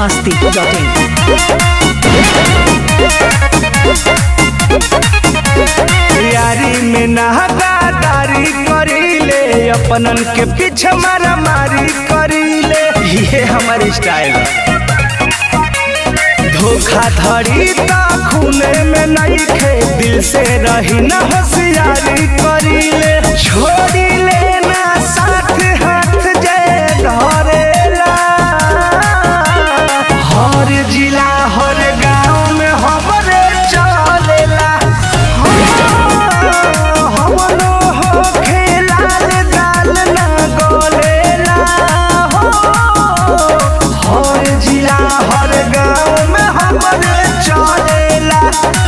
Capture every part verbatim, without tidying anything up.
मस्ती dot इन। यारी में नादारी करीले, अपनन के पीछे मारा मारी करीले, ये हमारी स्टाइल। धोखाधड़ी ता खूने में नहीं खे, दिल से रही ना होशियारी करीले। छोड़ी लेना साथ हाथ जय धरेला, हर जिला हर गांव में हमरे चलेला। हमनो हो खेलाल दाल ना गोलेला, हर जिला हर गांव में हमरे चलेला।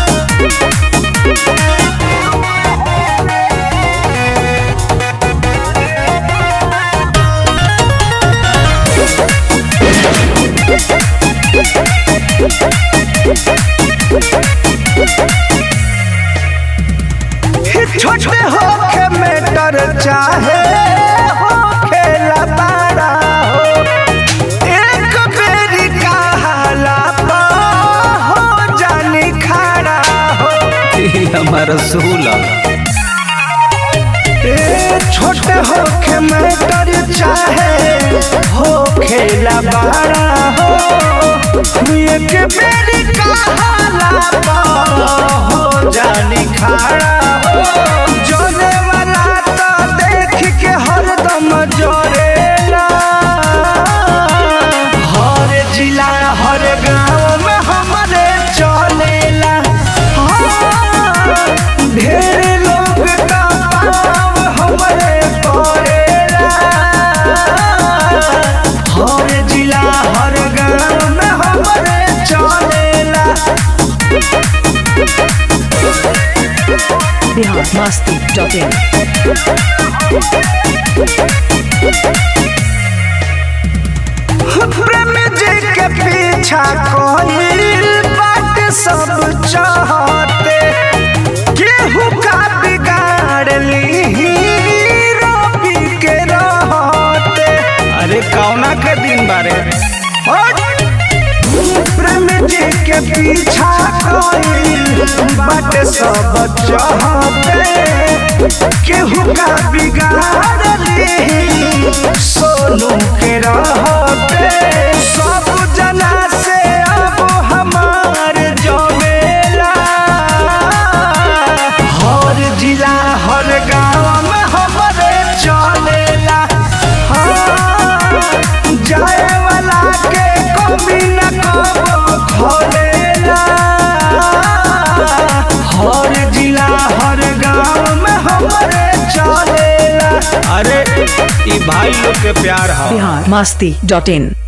छोटे होके मेटर चाहे हो खेला बड़ा हो, एक बेरी कहाला पा हो जानी खड़ा हो, हमारा सूला। ए छोटे होके मेटर चाहे हो खेला बड़ा हो, एक बेरी कहाला पा हो जानी खड़ा हो। जोरे वाला तो देख के हरदम जोरेला, हर जिला हर गांव में हमारे चलेला। ढेर लोग का पाव हमारे पड़ेला, हर जिला हर गांव में हमारे चलेला। बिहार मस्ती डॉट इन। प्रेम जी के पीछा कोई बात सब चाहते, केहू का बिगाड़ ली रोपी के रहते। अरे कौना के दिन बारे, प्रेम जी के पीछा कोई बात सब चाहते, केहू का बिगाड़ ली सोनू के रहते। सब जना से अब हमार जमेला, हर जिला हर गांव में हमारे चलेला। हाँ, जाए वाला के कभी न कबो खोलेला, हर जिला हर गांव में हमारे चलेला। अरे ई भाई लोग के प्यार है। बिहार मस्ती डॉट इन।